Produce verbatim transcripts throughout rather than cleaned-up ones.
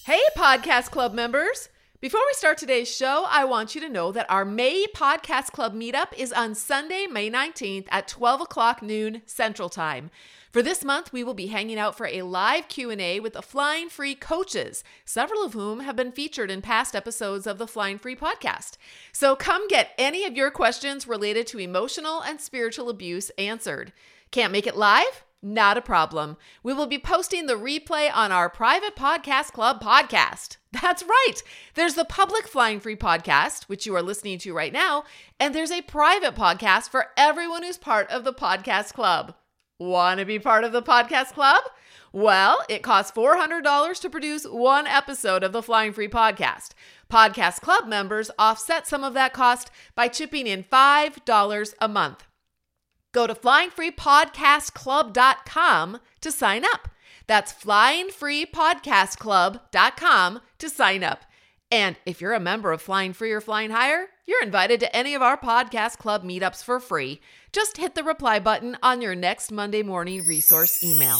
Hey, Podcast Club members! Before we start today's show, I want you to know that our May Podcast Club meetup is on Sunday, May nineteenth at twelve o'clock noon Central Time. For this month, we will be hanging out for a live Q and A with the Flying Free coaches, several of whom have been featured in past episodes of the Flying Free podcast. So come get any of your questions related to emotional and spiritual abuse answered. Can't make it live? Not a problem. We will be posting the replay on our private Podcast Club podcast. That's right. There's the public Flying Free podcast, which you are listening to right now, and there's a private podcast for everyone who's part of the Podcast Club. Want to be part of the Podcast Club? Well, it costs four hundred dollars to produce one episode of the Flying Free podcast. Podcast Club members offset some of that cost by chipping in five dollars a month. Go to flying free podcast club dot com to sign up. That's flying free podcast club dot com to sign up. And if you're a member of Flying Free or Flying Higher, you're invited to any of our Podcast Club meetups for free. Just hit the reply button on your next Monday morning resource email.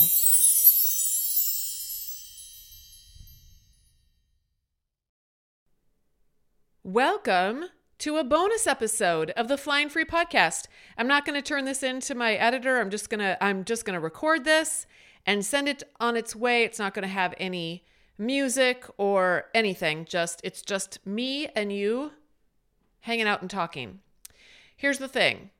Welcome to a bonus episode of the Flying Free podcast. I'm not going to turn this into my editor. I'm just going to I'm just going to record this and send it on its way. It's not going to have any music or anything. Just it's just me and you hanging out and talking. Here's the thing.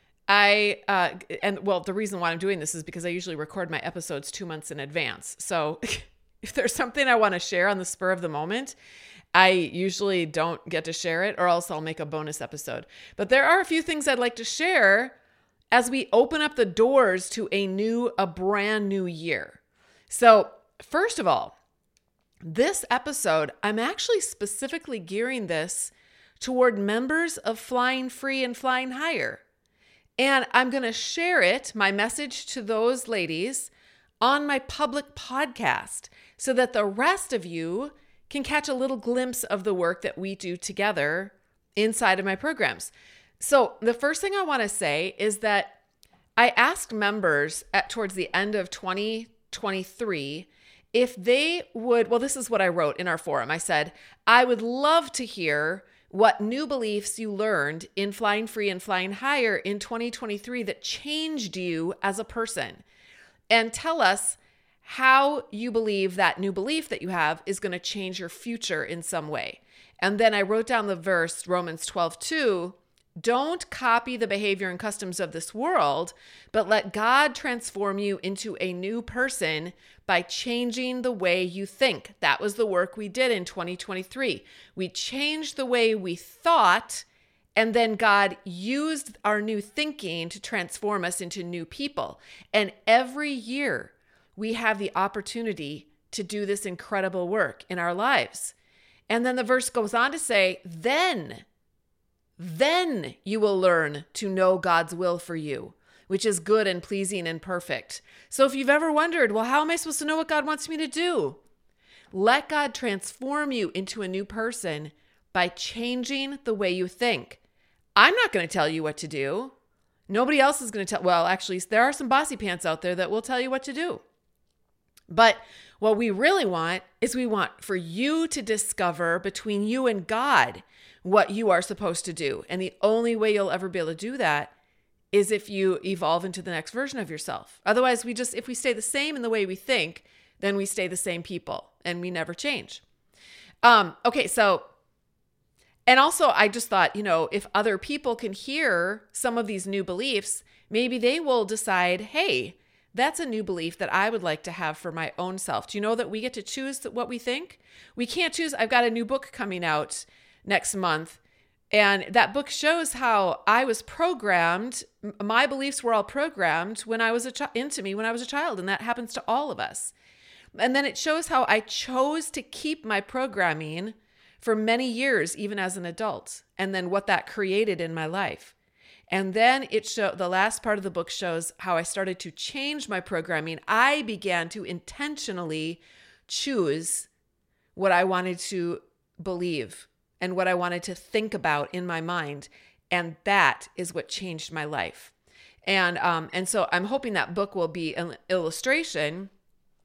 I uh and well, the reason why I'm doing this is because I usually record my episodes two months in advance. So if there's something I want to share on the spur of the moment, I usually don't get to share it, or else I'll make a bonus episode. But there are a few things I'd like to share as we open up the doors to a new, a brand new year. So first of all, this episode, I'm actually specifically gearing this toward members of Flying Free and Flying Higher. And I'm going to share it, my message to those ladies, on my public podcast so that the rest of you can catch a little glimpse of the work that we do together inside of my programs. So the first thing I want to say is that I asked members at towards the end of twenty twenty-three if they would, well, this is what I wrote in our forum. I said, I would love to hear what new beliefs you learned in Flying Free and Flying Higher in twenty twenty-three that changed you as a person. And tell us how you believe that new belief that you have is going to change your future in some way. And then I wrote down the verse, Romans twelve two, don't copy the behavior and customs of this world, but let God transform you into a new person by changing the way you think. That was the work we did in twenty twenty-three. We changed the way we thought, and then God used our new thinking to transform us into new people. And every year, we have the opportunity to do this incredible work in our lives. And then the verse goes on to say, then, then you will learn to know God's will for you, which is good and pleasing and perfect. So if you've ever wondered, well, how am I supposed to know what God wants me to do? Let God transform you into a new person by changing the way you think. I'm not going to tell you what to do. Nobody else is going to tell. Well, actually, there are some bossy pants out there that will tell you what to do. But what we really want is we want for you to discover between you and God what you are supposed to do. And the only way you'll ever be able to do that is if you evolve into the next version of yourself. Otherwise, we just, if we stay the same in the way we think, then we stay the same people and we never change. Um, okay, so, and also I just thought, you know, if other people can hear some of these new beliefs, maybe they will decide, hey, that's a new belief that I would like to have for my own self. Do you know that we get to choose what we think? We can't choose. I've got a new book coming out next month, and that book shows how I was programmed. My beliefs were all programmed when I was a chi- into me when I was a child, and that happens to all of us. And then it shows how I chose to keep my programming for many years, even as an adult, and then what that created in my life. And then it show the last part of the book shows how I started to change my programming. I began to intentionally choose what I wanted to believe and what I wanted to think about in my mind. And that is what changed my life. And um, and so I'm hoping that book will be an illustration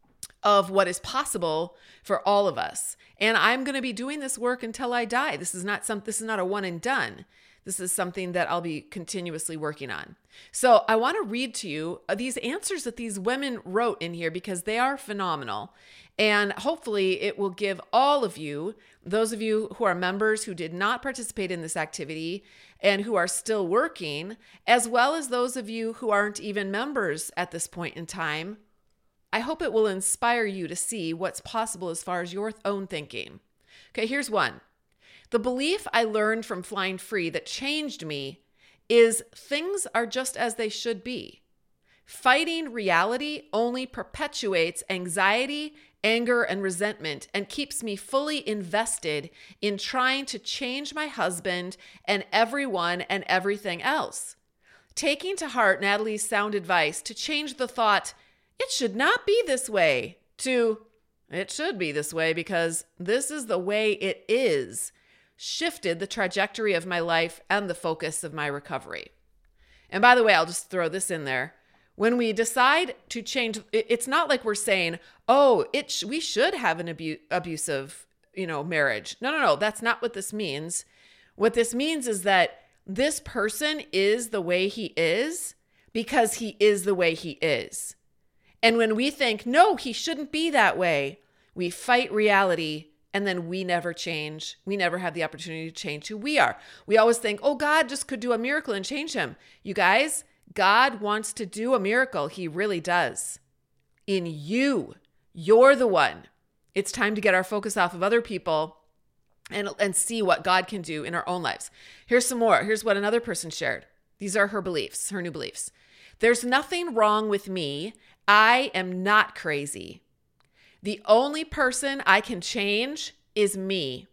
of what is possible for all of us. And I'm going to be doing this work until I die. This is not some, this is not a one and done. This is something that I'll be continuously working on. So I want to read to you these answers that these women wrote in here because they are phenomenal. And hopefully it will give all of you, those of you who are members who did not participate in this activity and who are still working, as well as those of you who aren't even members at this point in time, I hope it will inspire you to see what's possible as far as your own thinking. Okay, here's one. The belief I learned from Flying Free that changed me is things are just as they should be. Fighting reality only perpetuates anxiety, anger, and resentment and keeps me fully invested in trying to change my husband and everyone and everything else. Taking to heart Natalie's sound advice to change the thought, it should not be this way, to it should be this way because this is the way it is, shifted the trajectory of my life and the focus of my recovery. And by the way, I'll just throw this in there. When we decide to change, it's not like we're saying, oh, it sh- we should have an abu- abusive, you know, marriage. No, no, no. That's not what this means. What this means is that this person is the way he is because he is the way he is. And when we think, no, he shouldn't be that way, we fight reality and then we never change. We never have the opportunity to change who we are. We always think, oh, God just could do a miracle and change him. You guys, God wants to do a miracle. He really does. In you, you're the one. It's time to get our focus off of other people and, and see what God can do in our own lives. Here's some more. Here's what another person shared. These are her beliefs, her new beliefs. There's nothing wrong with me. I am not crazy. The only person I can change is me.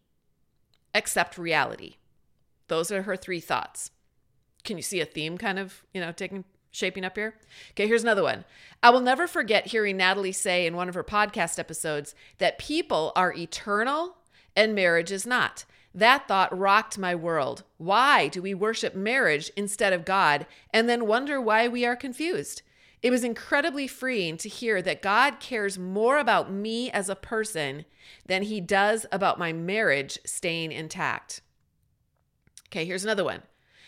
Accept reality. Those are her three thoughts. Can you see a theme kind of, you know, taking shaping up here? Okay, here's another one. I will never forget hearing Natalie say in one of her podcast episodes that people are eternal and marriage is not. That thought rocked my world. Why do we worship marriage instead of God and then wonder why we are confused? It was incredibly freeing to hear that God cares more about me as a person than he does about my marriage staying intact. Okay, here's another one.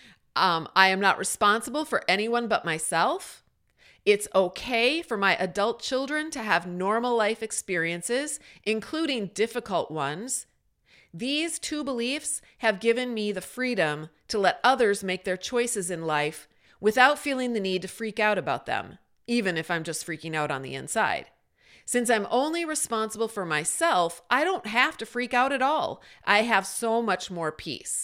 Um, I am not responsible for anyone but myself. It's okay for my adult children to have normal life experiences, including difficult ones. These two beliefs have given me the freedom to let others make their choices in life without feeling the need to freak out about them, even if I'm just freaking out on the inside. Since I'm only responsible for myself, I don't have to freak out at all. I have so much more peace.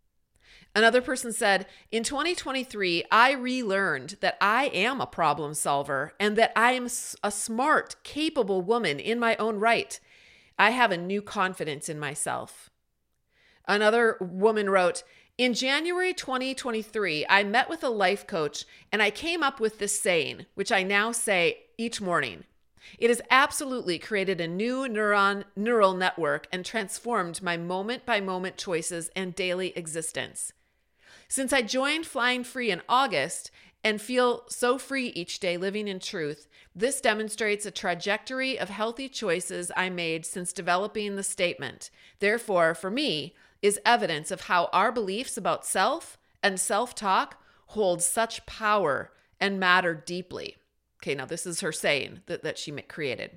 Another person said, in twenty twenty-three, I relearned that I am a problem solver and that I am a smart, capable woman in my own right. I have a new confidence in myself. Another woman wrote, in January twenty twenty-three, I met with a life coach and I came up with this saying, which I now say each morning. It has absolutely created a new neuron neural network and transformed my moment-by-moment choices and daily existence. Since I joined Flying Free in August and feel so free each day living in truth, this demonstrates a trajectory of healthy choices I made since developing the statement. Therefore, for me, is evidence of how our beliefs about self and self-talk hold such power and matter deeply. Okay, now this is her saying that, that she created.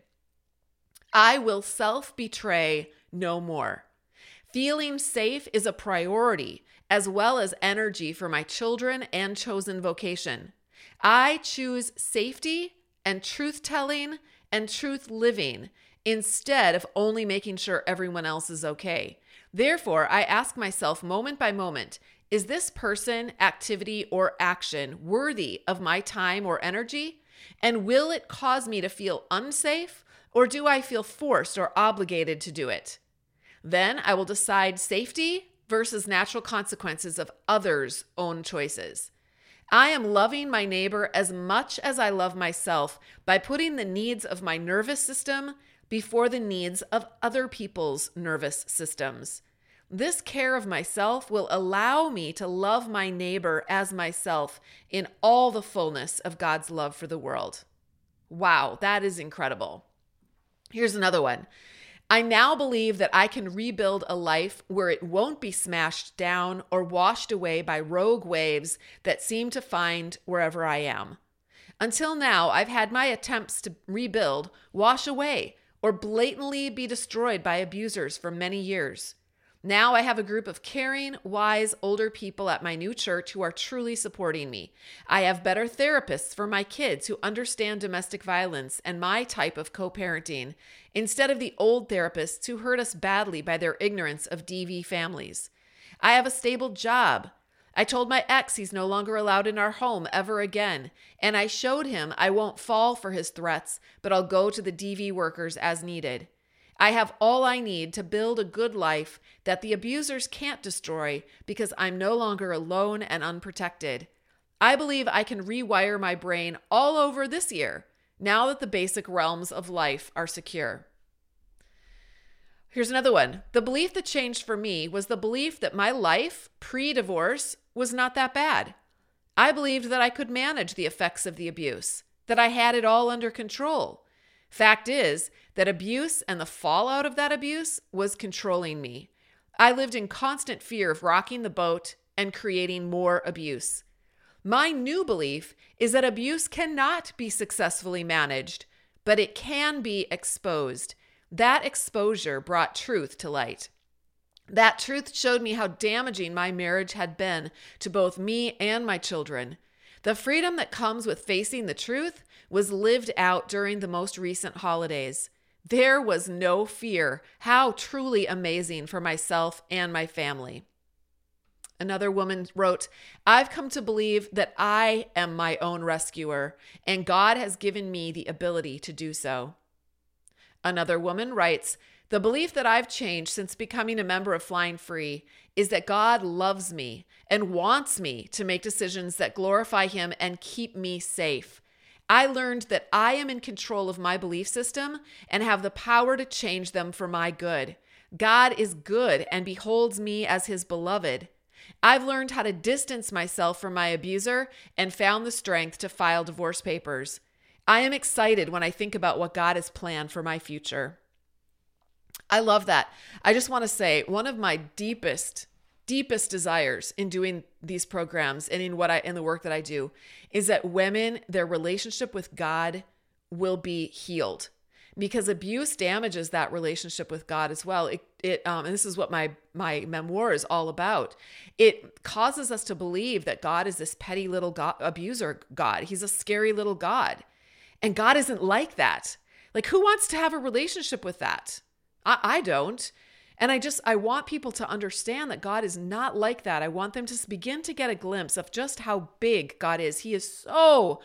I will self-betray no more. Feeling safe is a priority, as well as energy for my children and chosen vocation. I choose safety and truth-telling and truth living instead of only making sure everyone else is okay. Therefore, I ask myself moment by moment, is this person, activity, or action worthy of my time or energy? And will it cause me to feel unsafe, or do I feel forced or obligated to do it? Then I will decide safety versus natural consequences of others' own choices. I am loving my neighbor as much as I love myself by putting the needs of my nervous system before the needs of other people's nervous systems. This care of myself will allow me to love my neighbor as myself in all the fullness of God's love for the world. Wow, that is incredible. Here's another one. I now believe that I can rebuild a life where it won't be smashed down or washed away by rogue waves that seem to find wherever I am. Until now, I've had my attempts to rebuild wash away or blatantly be destroyed by abusers for many years. Now I have a group of caring, wise, older people at my new church who are truly supporting me. I have better therapists for my kids who understand domestic violence and my type of co-parenting, instead of the old therapists who hurt us badly by their ignorance of D V families. I have a stable job. I told my ex he's no longer allowed in our home ever again, and I showed him I won't fall for his threats, but I'll go to the D V workers as needed. I have all I need to build a good life that the abusers can't destroy because I'm no longer alone and unprotected. I believe I can rewire my brain all over this year, now that the basic realms of life are secure. Here's another one. The belief that changed for me was the belief that my life pre-divorce was not that bad. I believed that I could manage the effects of the abuse, that I had it all under control. Fact is that abuse and the fallout of that abuse was controlling me. I lived in constant fear of rocking the boat and creating more abuse. My new belief is that abuse cannot be successfully managed, but it can be exposed. That exposure brought truth to light. That truth showed me how damaging my marriage had been to both me and my children. The freedom that comes with facing the truth was lived out during the most recent holidays. There was no fear. How truly amazing for myself and my family. Another woman wrote, I've come to believe that I am my own rescuer, and God has given me the ability to do so. Another woman writes, the belief that I've changed since becoming a member of Flying Free is that God loves me and wants me to make decisions that glorify Him and keep me safe. I learned that I am in control of my belief system and have the power to change them for my good. God is good and beholds me as His beloved. I've learned how to distance myself from my abuser and found the strength to file divorce papers. I am excited when I think about what God has planned for my future. I love that. I just want to say one of my deepest, deepest desires in doing these programs and in what I in the work that I do is that women, their relationship with God will be healed, because abuse damages that relationship with God as well. It, it um, and this is what my my memoir is all about. It causes us to believe that God is this petty little God, abuser God. He's a scary little God, and God isn't like that. Like, who wants to have a relationship with that? I, I don't. And I just, I want people to understand that God is not like that. I want them to begin to get a glimpse of just how big God is. He is so,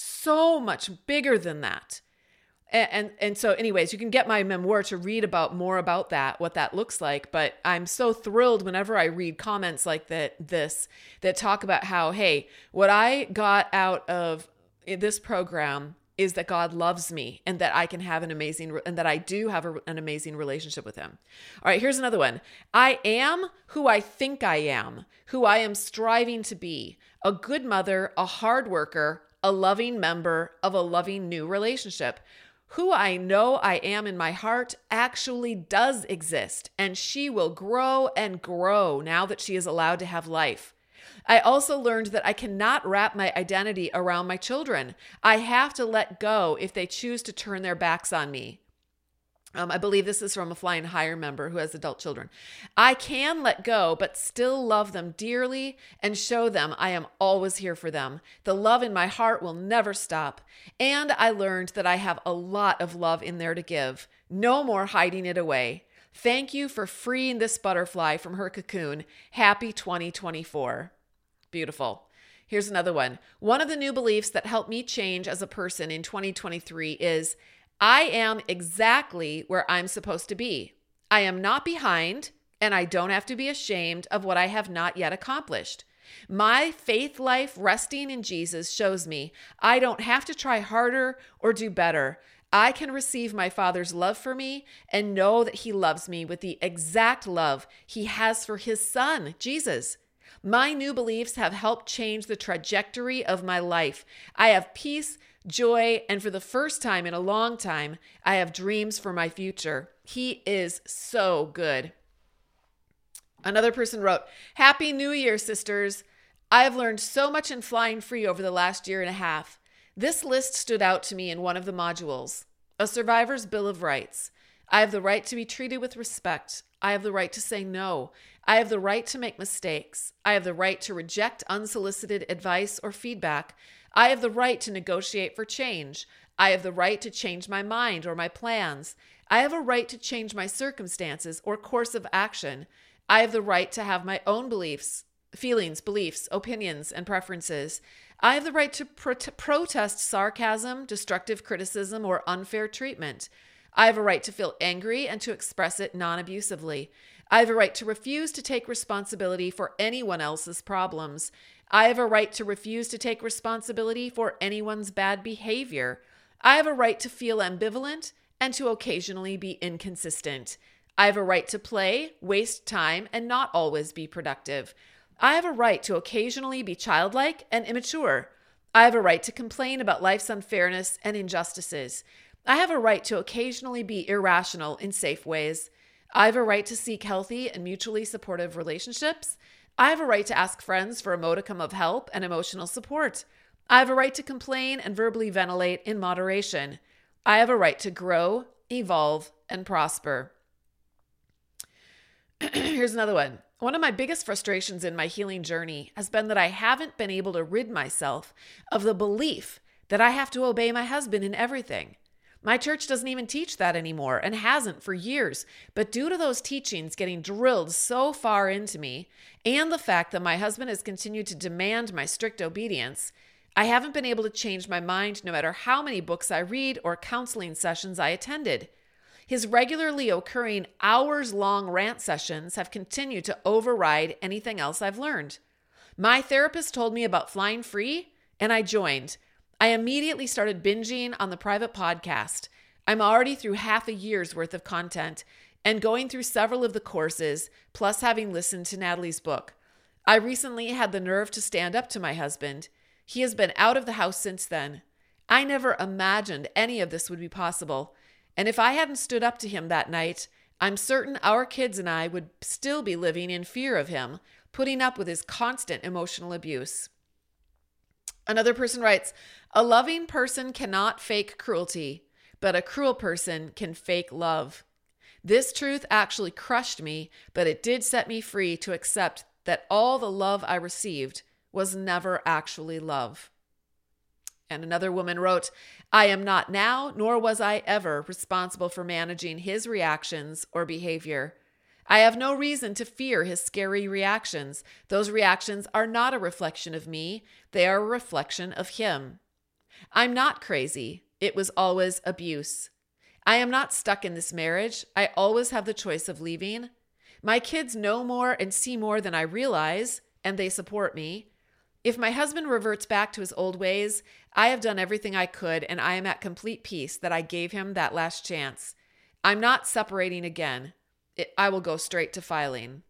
so much bigger than that. And, and, and so anyways, you can get my memoir to read about more about that, what that looks like. But I'm so thrilled whenever I read comments like that, this, that talk about how, hey, what I got out of this program is that God loves me and that I can have an amazing, and that I do have a, an amazing relationship with Him. All right, here's another one. I am who I think I am, who I am striving to be, a good mother, a hard worker, a loving member of a loving new relationship. Who I know I am in my heart actually does exist, and she will grow and grow now that she is allowed to have life. I also learned that I cannot wrap my identity around my children. I have to let go if they choose to turn their backs on me. Um, I believe this is from a Flying Higher member who has adult children. I can let go, but still love them dearly and show them I am always here for them. The love in my heart will never stop. And I learned that I have a lot of love in there to give. No more hiding it away. Thank you for freeing this butterfly from her cocoon. Happy twenty twenty-four. Beautiful. Here's another one. One of the new beliefs that helped me change as a person in twenty twenty-three is I am exactly where I'm supposed to be. I am not behind, and I don't have to be ashamed of what I have not yet accomplished. My faith life resting in Jesus shows me I don't have to try harder or do better. I can receive my Father's love for me and know that He loves me with the exact love He has for His Son, Jesus. My new beliefs have helped change the trajectory of my life. I have peace, joy, and for the first time in a long time, I have dreams for my future. He is so good. Another person wrote, Happy New Year, sisters. I have learned so much in Flying Free over the last year and a half. This list stood out to me in one of the modules. A survivor's Bill of Rights. I have the right to be treated with respect. I have the right to say no. I have the right to make mistakes. I have the right to reject unsolicited advice or feedback. I have the right to negotiate for change. I have the right to change my mind or my plans. I have a right to change my circumstances or course of action. I have the right to have my own beliefs, feelings, beliefs, opinions, and preferences. I have the right to pro- protest sarcasm, destructive criticism, or unfair treatment. I have a right to feel angry and to express it non-abusively. I have a right to refuse to take responsibility for anyone else's problems. I have a right to refuse to take responsibility for anyone's bad behavior. I have a right to feel ambivalent and to occasionally be inconsistent. I have a right to play, waste time, and not always be productive. I have a right to occasionally be childlike and immature. I have a right to complain about life's unfairness and injustices. I have a right to occasionally be irrational in safe ways. I have a right to seek healthy and mutually supportive relationships. I have a right to ask friends for a modicum of help and emotional support. I have a right to complain and verbally ventilate in moderation. I have a right to grow, evolve, and prosper. Here's another one. One of my biggest frustrations in my healing journey has been that I haven't been able to rid myself of the belief that I have to obey my husband in everything. My church doesn't even teach that anymore and hasn't for years. But due to those teachings getting drilled so far into me and the fact that my husband has continued to demand my strict obedience, I haven't been able to change my mind no matter how many books I read or counseling sessions I attended. His regularly occurring hours-long rant sessions have continued to override anything else I've learned. My therapist told me about Flying Free, and I joined. I immediately started binging on the private podcast. I'm already through half a year's worth of content and going through several of the courses, plus having listened to Natalie's book. I recently had the nerve to stand up to my husband. He has been out of the house since then. I never imagined any of this would be possible. And if I hadn't stood up to him that night, I'm certain our kids and I would still be living in fear of him, putting up with his constant emotional abuse. Another person writes, a loving person cannot fake cruelty, but a cruel person can fake love. This truth actually crushed me, but it did set me free to accept that all the love I received was never actually love. And another woman wrote, I am not now, nor was I ever responsible for managing his reactions or behavior. I have no reason to fear his scary reactions. Those reactions are not a reflection of me. They are a reflection of him. I'm not crazy. It was always abuse. I am not stuck in this marriage. I always have the choice of leaving. My kids know more and see more than I realize, and they support me. If my husband reverts back to his old ways, I have done everything I could, and I am at complete peace that I gave him that last chance. I'm not separating again. It, I will go straight to filing.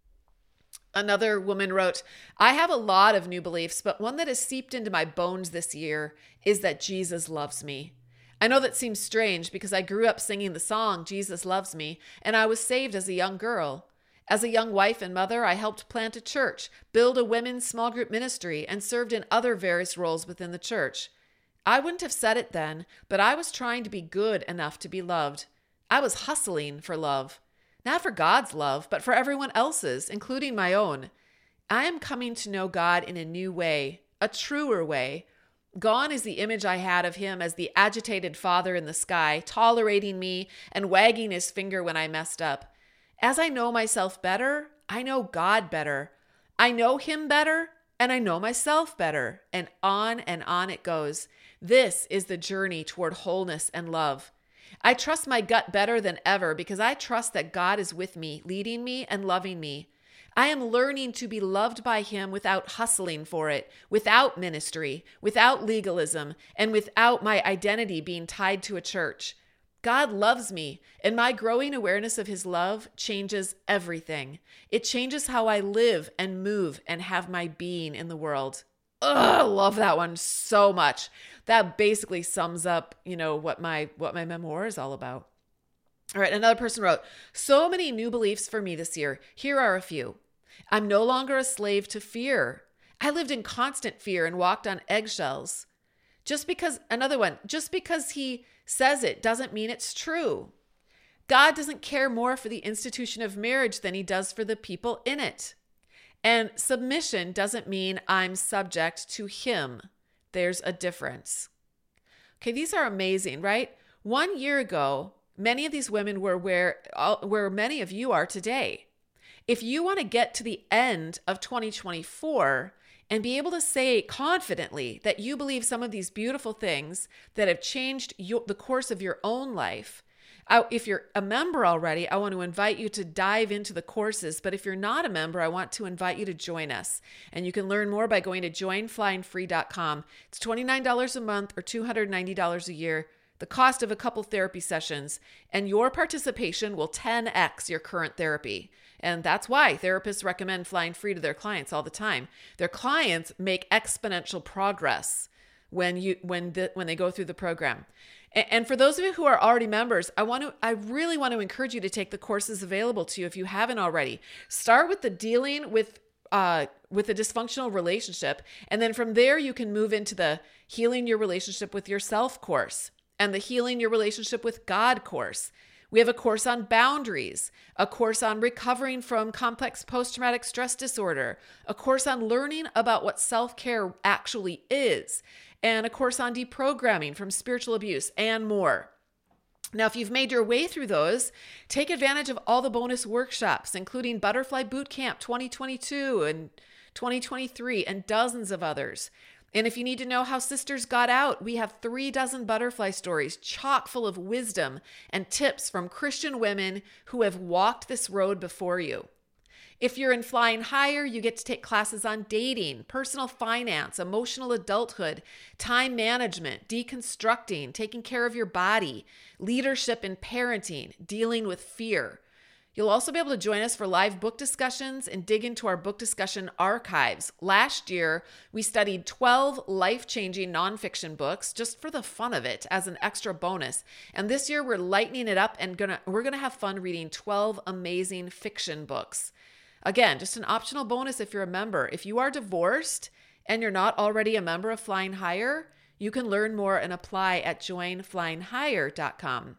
Another woman wrote, I have a lot of new beliefs, but one that has seeped into my bones this year is that Jesus loves me. I know that seems strange because I grew up singing the song, Jesus Loves Me, and I was saved as a young girl. As a young wife and mother, I helped plant a church, build a women's small group ministry, and served in other various roles within the church. I wouldn't have said it then, but I was trying to be good enough to be loved. I was hustling for love. Not for God's love, but for everyone else's, including my own. I am coming to know God in a new way, a truer way. Gone is the image I had of him as the agitated father in the sky, tolerating me and wagging his finger when I messed up. As I know myself better, I know God better. I know him better, and I know myself better. And on and on it goes. This is the journey toward wholeness and love. I trust my gut better than ever because I trust that God is with me, leading me and loving me. I am learning to be loved by him without hustling for it, without ministry, without legalism, and without my identity being tied to a church. God loves me, and my growing awareness of his love changes everything. It changes how I live and move and have my being in the world. Ugh, I love that one so much. That basically sums up, you know, what my what my memoir is all about. All right, another person wrote, so many new beliefs for me this year. Here are a few. I'm no longer a slave to fear. I lived in constant fear and walked on eggshells. Just because, another one, just because he says it doesn't mean it's true. God doesn't care more for the institution of marriage than he does for the people in it. And submission doesn't mean I'm subject to him. There's a difference. Okay, these are amazing, right? One year ago, many of these women were where, where many of you are today. If you want to get to the end of twenty twenty-four and be able to say confidently that you believe some of these beautiful things that have changed your, the course of your own life, I, if you're a member already, I want to invite you to dive into the courses. But if you're not a member, I want to invite you to join us. And you can learn more by going to join flying free dot com. It's twenty-nine dollars a month or two hundred ninety dollars a year, the cost of a couple therapy sessions, and your participation will ten x your current therapy. And that's why therapists recommend Flying Free to their clients all the time. Their clients make exponential progress when you when the, when they go through the program. And for those of you who are already members, I want to, I really want to encourage you to take the courses available to you if you haven't already. Start with the dealing with, uh, with a dysfunctional relationship. And then from there, you can move into the healing your relationship with yourself course and the healing your relationship with God course. We have a course on boundaries, a course on recovering from complex post-traumatic stress disorder, a course on learning about what self-care actually is, and a course on deprogramming from spiritual abuse, and more. Now, if you've made your way through those, take advantage of all the bonus workshops, including Butterfly Bootcamp twenty twenty-two and twenty twenty-three, and dozens of others. And if you need to know how sisters got out, we have three dozen butterfly stories chock full of wisdom and tips from Christian women who have walked this road before you. If you're in Flying Higher, you get to take classes on dating, personal finance, emotional adulthood, time management, deconstructing, taking care of your body, leadership and parenting, dealing with fear. You'll also be able to join us for live book discussions and dig into our book discussion archives. Last year, we studied twelve life-changing nonfiction books just for the fun of it as an extra bonus. And this year, we're lightening it up and gonna we're gonna have fun reading twelve amazing fiction books. Again, just an optional bonus if you're a member. If you are divorced and you're not already a member of Flying Higher, you can learn more and apply at join flying higher dot com.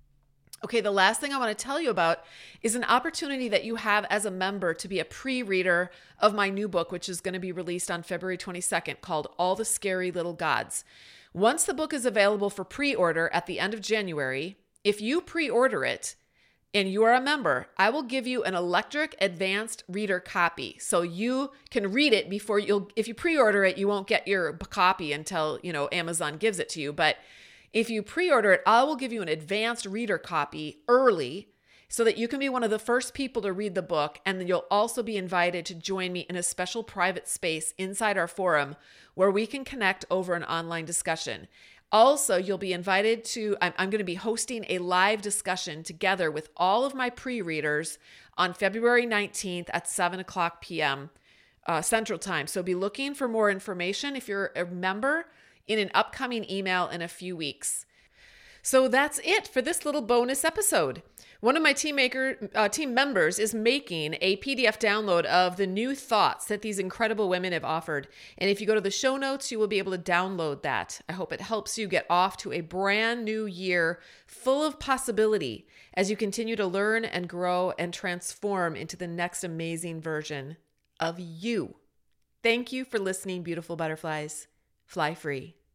Okay, the last thing I want to tell you about is an opportunity that you have as a member to be a pre-reader of my new book, which is going to be released on February twenty-second, called All the Scary Little Gods. Once the book is available for pre-order at the end of January, if you pre-order it and you are a member, I will give you an electric advanced reader copy. So you can read it before you'll, if you pre-order it, you won't get your copy until, you know, Amazon gives it to you. But if you pre-order it, I will give you an advanced reader copy early so that you can be one of the first people to read the book. And then you'll also be invited to join me in a special private space inside our forum where we can connect over an online discussion. Also, you'll be invited to, I'm, I'm going to be hosting a live discussion together with all of my pre-readers on February nineteenth at seven o'clock p.m. Uh, Central Time. So be looking for more information if you're a member in an upcoming email in a few weeks. So that's it for this little bonus episode. One of my team maker uh, team members is making a P D F download of the new thoughts that these incredible women have offered. And if you go to the show notes, you will be able to download that. I hope it helps you get off to a brand new year full of possibility as you continue to learn and grow and transform into the next amazing version of you. Thank you for listening, beautiful butterflies. Fly free.